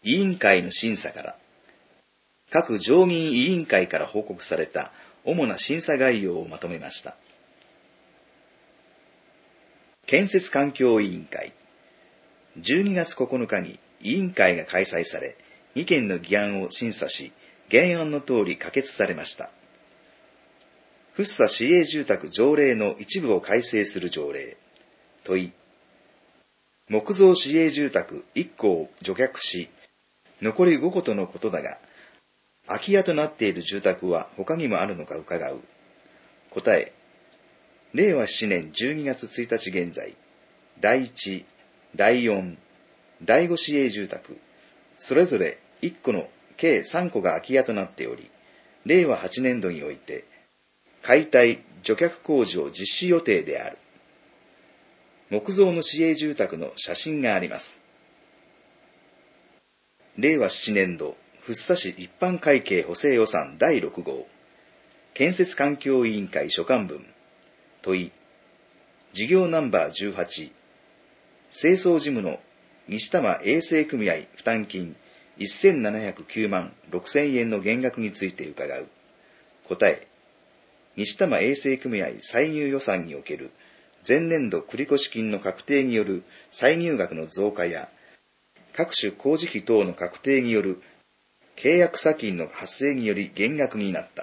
委員会の審査から、各常任委員会から報告された主な審査概要をまとめました。建設環境委員会。12月9日に委員会が開催され、2件の議案を審査し、原案の通り可決されました。福生市営住宅条例の一部を改正する条例。問い。木造市営住宅1戸を除却し、残り5戸とのことだが、空き家となっている住宅は他にもあるのか伺う。答え。令和7年12月1日現在、第1、第4、第5市営住宅、それぞれ1戸の計3戸が空き家となっており、令和8年度において、解体・除却工事を実施予定である。木造の市営住宅の写真があります。令和7年度、福生市一般会計補正予算第6号、建設環境委員会所管分。問い。事業ナンバー18、清掃事務の西多摩衛生組合負担金1709万6000円の減額について伺う。答え。西多摩衛生組合歳入予算における前年度繰越金の確定による歳入額の増加や、各種工事費等の確定による契約差金の発生により減額になった。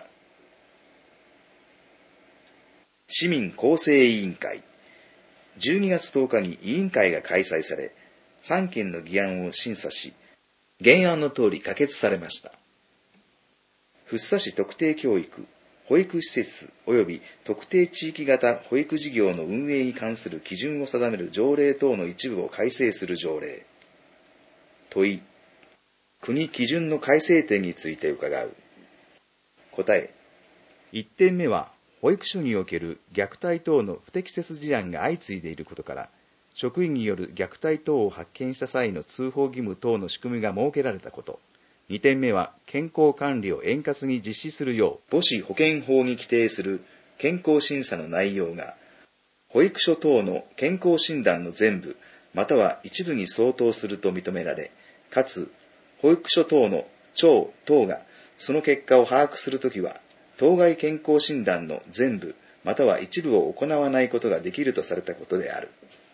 市民構成委員会。12月10日に委員会が開催され、3件の議案を審査し、原案の通り可決されました。福生市特定教育、保育施設及び特定地域型保育事業の運営に関する基準を定める条例等の一部を改正する条例。問い。国基準の改正点について伺う。答え。1点目は、保育所における虐待等の不適切事案が相次いでいることから、職員による虐待等を発見した際の通報義務等の仕組みが設けられたこと。2点目は、健康管理を円滑に実施するよう、母子保健法に規定する健康審査の内容が、保育所等の健康診断の全部、または一部に相当すると認められ、かつ、保育所等の長等がその結果を把握するときは、当該健康診断の全部または一部を行わないことができるとされたことである。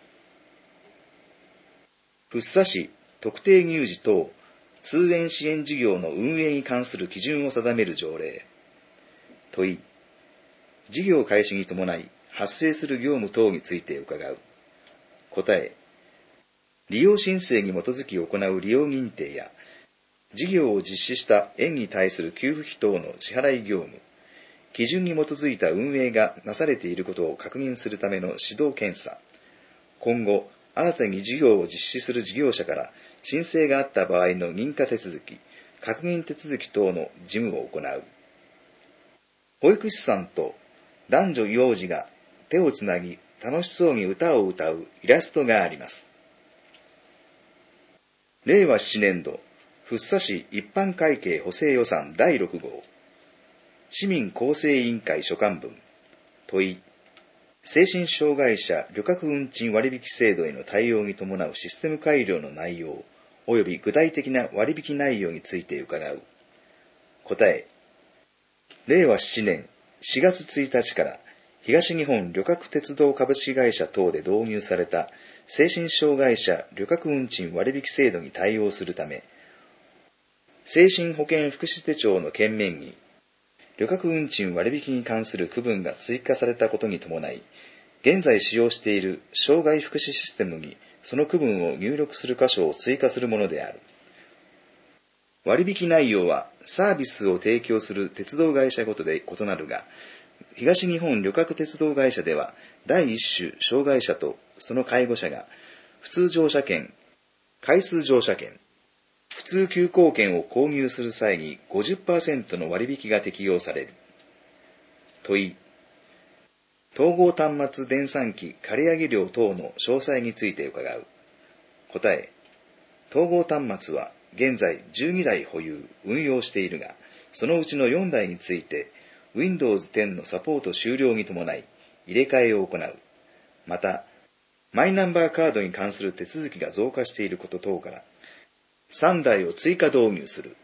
福生市特定乳児等通園支援事業の運営に関する基準を定める条例。問い。事業開始に伴い発生する業務等について伺う。答え。利用申請に基づき行う利用認定や、事業を実施した園に対する給付費等の支払い業務、基準に基づいた運営がなされていることを確認するための指導検査、今後、新たに事業を実施する事業者から申請があった場合の認可手続き、確認手続き等の事務を行う。保育士さんと男女幼児が手をつなぎ楽しそうに歌を歌うイラストがあります。令和7年度、福生市一般会計補正予算第6号、市民構成委員会所管分。問い。精神障害者旅客運賃割引制度への対応に伴うシステム改良の内容及び具体的な割引内容について伺う。答え。令和7年4月1日から東日本旅客鉄道株式会社等で導入された精神障害者旅客運賃割引制度に対応するため、精神保健福祉手帳の券面に旅客運賃割引に関する区分が追加されたことに伴い、現在使用している障害福祉システムにその区分を入力する箇所を追加するものである。割引内容はサービスを提供する鉄道会社ごとで異なるが、東日本旅客鉄道会社では第一種障害者とその介護者が普通乗車券、回数乗車券、普通急行券を購入する際に 50% の割引が適用される。問い。統合端末電算機借上料等の詳細について伺う。答え。統合端末は現在12台保有・運用しているが、そのうちの4台について Windows 10のサポート終了に伴い入れ替えを行う。また、マイナンバーカードに関する手続きが増加していること等から、 3台を追加導入する。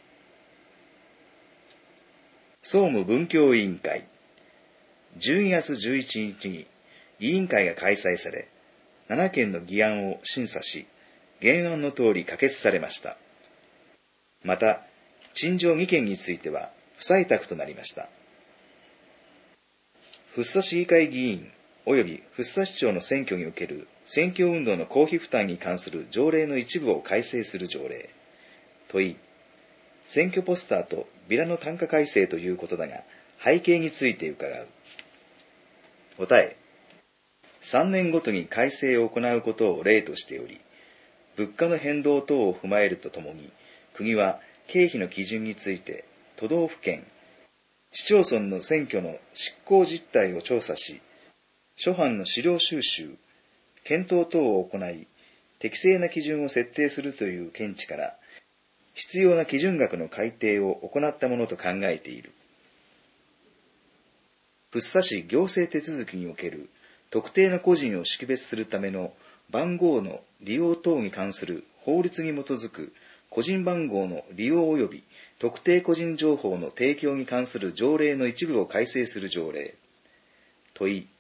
総務文教委員会。12月11日に委員会が開催され、7件の議案を審査し、原案の通り可決されました。また、陳情2件については不採択となりました。福生市議会議員及び福生市長の選挙における選挙運動の公費負担に関する条例の一部を改正する条例。問い、選挙ポスターとビラの単価改正ということだが、背景について伺う。答え、3年ごとに改正を行うことを例としており、物価の変動等を踏まえるとともに、国は経費の基準について都道府県、市町村の選挙の執行実態を調査し、諸般の資料収集、検討等を行い、適正な基準を設定するという見地から、必要な基準額の改定を行ったものと考えている。福生市行政手続きにおける特定の個人を識別するための番号の利用等に関する法律に基づく個人番号の利用及び特定個人情報の提供に関する条例の一部を改正する条例。問い、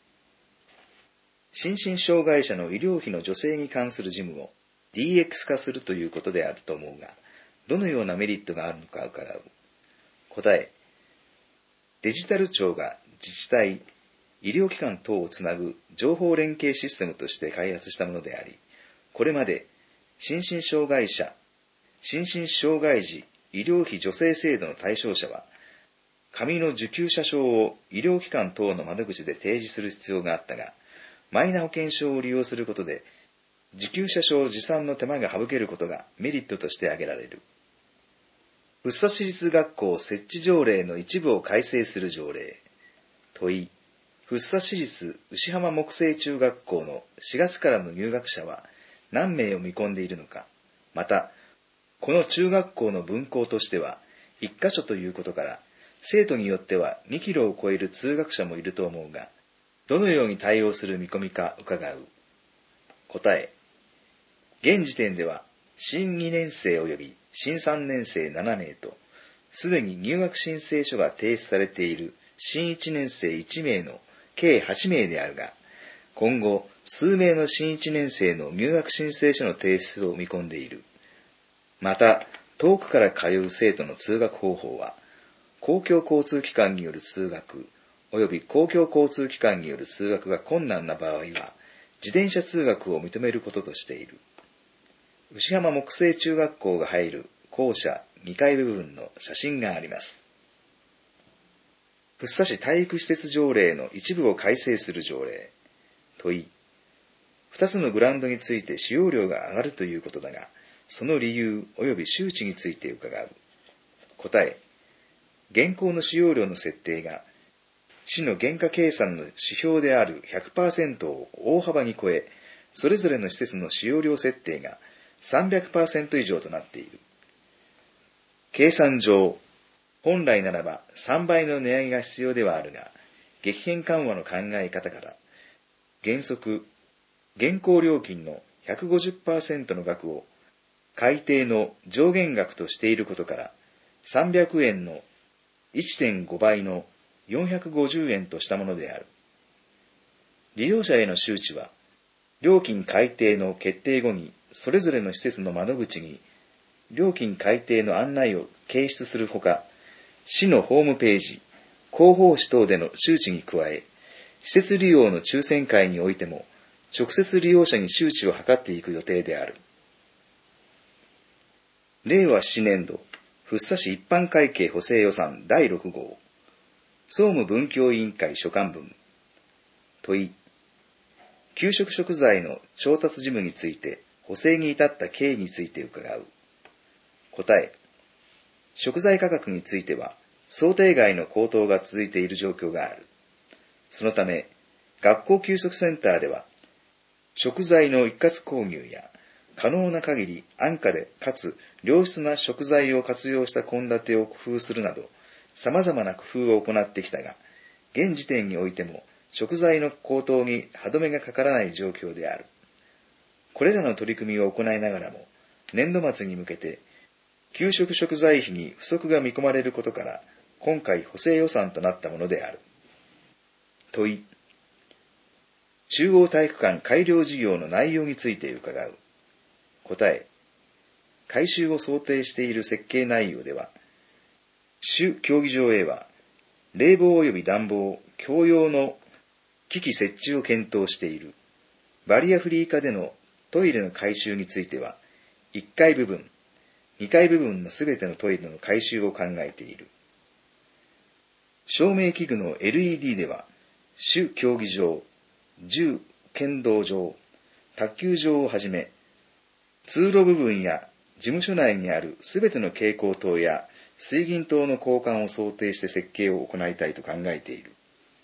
心身障害者の医療費の助成に関する事務を DX 化するということであると思うが、どのようなメリットがあるのか伺う。答え、デジタル庁が自治体、医療機関等をつなぐ情報連携システムとして開発したものであり、これまで心身障害者、心身障害児医療費助成制度の対象者は、紙の受給者証を医療機関等の窓口で提示する必要があったが、マイナ保険証を利用することで、受給者証持参の手間が省けることがメリットとして挙げられる。福生市立学校設置条例の一部を改正する条例。問い、福生市立牛浜木星中学校の4月からの入学者は何名を見込んでいるのか。また、この中学校の分校としては1カ所ということから、生徒によっては2キロを超える通学者もいると思うが、どのように対応する見込みか伺う。答え、現時点では新2年生及び新3年生7名と、すでに入学申請書が提出されている新1年生1名の計8名であるが、今後数名の新1年生の入学申請書の提出を見込んでいる。また、遠くから通う生徒の通学方法は、公共交通機関による通学、及び公共交通機関による通学が困難な場合は、自転車通学を認めることとしている。牛浜木星中学校が入る校舎2階部分の写真があります。福生市体育施設条例の一部を改正する条例。問い、2つのグラウンドについて使用料が上がるということだが、その理由及び周知について伺う。答え、現行の使用料の設定が、市の原価計算の指標である 100% を大幅に超え、それぞれの施設の使用料設定が 300% 以上となっている。計算上、本来ならば3倍の値上げが必要ではあるが、激変緩和の考え方から、原則、現行料金の 150% の額を改定の上限額としていることから、300円の 1.5 倍の450円としたものである。利用者への周知は、料金改定の決定後に、それぞれの施設の窓口に、料金改定の案内を掲出するほか、市のホームページ、広報誌等での周知に加え、施設利用の抽選会においても、直接利用者に周知を図っていく予定である。令和7年度、福生市一般会計補正予算第6号、総務文教委員会所管分。問い、給食食材の調達事務について補正に至った経緯について伺う。答え、食材価格については想定外の高騰が続いている状況がある。そのため、学校給食センターでは、食材の一括購入や、可能な限り安価でかつ良質な食材を活用した献立を工夫するなど、様々な工夫を行ってきたが、現時点においても食材の高騰に歯止めがかからない状況である。これらの取り組みを行いながらも、 年度末に向けて給食食材費に不足が見込まれることから今回補正予算となったものである。問い。中央体育館改良事業の内容について伺う。答え。改修を想定している設計内容では、主競技場へは冷房及び暖房共用の機器設置を検討している。バリアフリー化でのトイレの改修については、1階部分、2階部分のすべてのトイレの改修を考えている。照明器具の LED では、主競技場、重剣道場、卓球場をはじめ、通路部分や事務所内にあるすべての蛍光灯や水銀灯の交換を想定して設計を行いたいと考えている。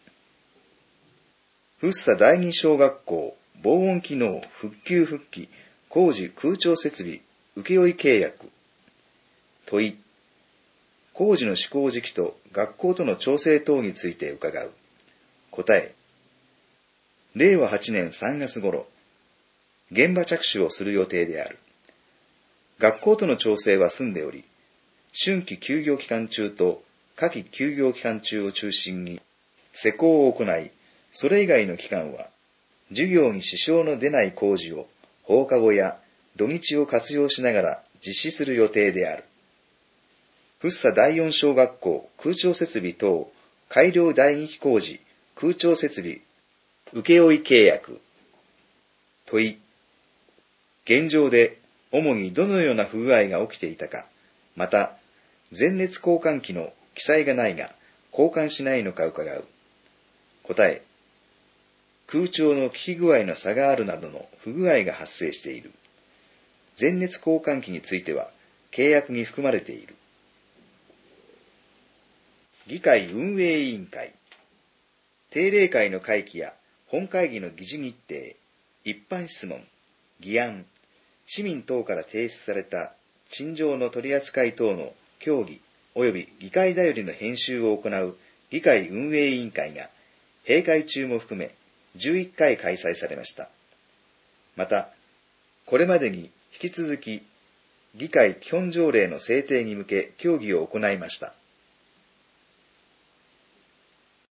福生第二小学校防音機能復旧復帰工事空調設備請負契約。問い。工事の施行時期と学校との調整等について伺う。答え。令和8年3月頃、現場着手をする予定である。学校との調整は済んでおり、春季休業期間中と夏季休業期間中を中心に施工を行い、それ以外の期間は、授業に支障の出ない工事を放課後や土日を活用しながら実施する予定である。福生第四小学校空調設備等改良第二期工事空調設備請負契約。問い。現状で主にどのような不具合が起きていたか、また、全熱交換器の記載がないが交換しないのか伺う。答え。空調の効き具合の差があるなどの不具合が発生している。全熱交換器については契約に含まれている。議会運営委員会。定例会の会期や本会議の議事日程、一般質問、議案、市民等から提出された陳情の取り扱い等の協議及び議会だよりの編集を行う議会運営委員会が閉会中も含め11回開催されました。また、これまでに引き続き議会基本条例の制定に向け協議を行いました。